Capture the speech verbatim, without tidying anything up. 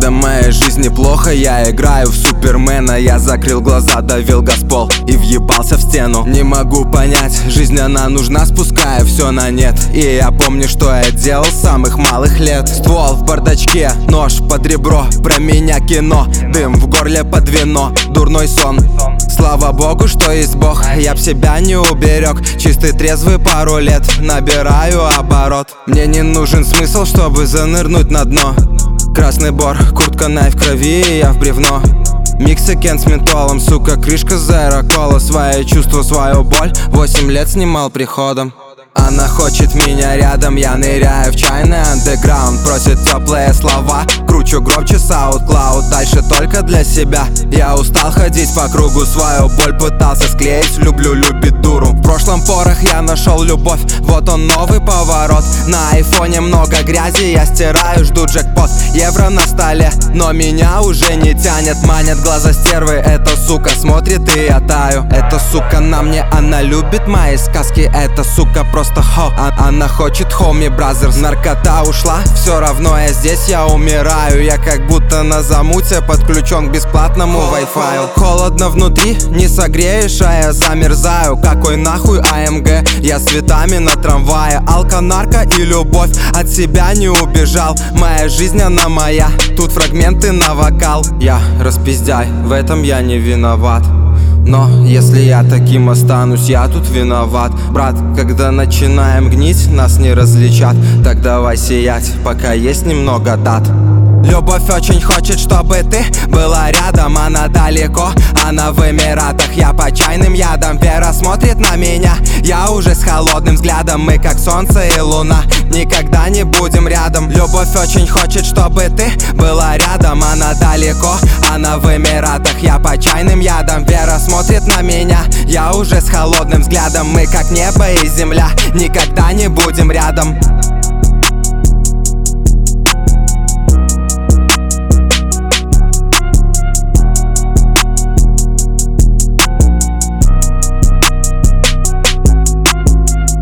Когда моей жизни плохо, я играю в Супермена. Я закрыл глаза, довел газпол и въебался в стену. Не могу понять, жизнь она нужна, спуская все на нет. И я помню, что я делал с самых малых лет. Ствол в бардачке, нож под ребро, про меня кино, дым в горле под вино, дурной сон. Слава богу, что есть Бог, я б себя не уберег. Чистый трезвый пару лет, набираю оборот. Мне не нужен смысл, чтобы занырнуть на дно. Красный бор, куртка най в крови, и я в бревно. Мексикен с ментолом, сука, крышка зеро кола. Свои чувства, свою боль восемь лет снимал приходом. Она хочет меня рядом, я ныряю в чайный андеграунд. Просит теплые слова, кручу громче SoundCloud. Дальше только для себя, я устал ходить по кругу. Свою боль пытался склеить, люблю, любит дуру. В прошлом порох я нашел любовь, вот он новый поворот. На айфоне много грязи, я стираю, жду джекпот. Евро на столе, но меня уже не тянет. Манят глаза стервы, эта сука смотрит и я таю. Эта сука на мне, она любит мои сказки. Эта сука просто хо, а она хочет хоми бразерс. Наркота ушла, все равно я здесь, я умираю. Я как будто на замуте подключен к бесплатному вай-фаю. Холодно внутри, не согреешь, а я замерзаю. Какой нахуй АМГ, я с цветами на трамвае. Алко, нарко и любовь, от себя не убежал. Моя жизнь, она моя, тут фрагменты на вокал. Я распиздяй, в этом я не виноват. Но если я таким останусь, я тут виноват. Брат, когда начинаем гнить, нас не различат. Так давай сиять, пока есть немного дат. Любовь очень хочет, чтобы ты была рядом. Она далеко, она в Эмиратах. Я по чайным ядам, Вера смотрит на меня. Я уже с холодным взглядом, мы как солнце и луна, никогда не будем рядом. Любовь очень хочет, чтобы ты была рядом. Она далеко, она в Эмиратах. Я по чайным ядам, Вера смотрит на меня. Я уже с холодным взглядом, мы как небо и земля, никогда не будем рядом.